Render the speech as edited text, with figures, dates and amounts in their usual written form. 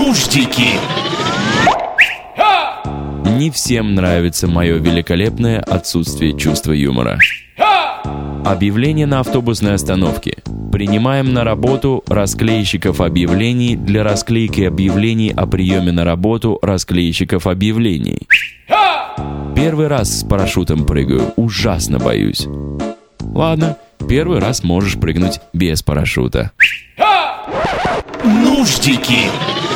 Нуждики. Не всем нравится мое великолепное отсутствие чувства юмора. Объявление на автобусной остановке. Принимаем на работу расклейщиков объявлений для расклейки объявлений о приеме на работу расклейщиков объявлений. Первый раз с парашютом прыгаю, ужасно боюсь. Ладно, первый раз можешь прыгнуть без парашюта. Нуждики.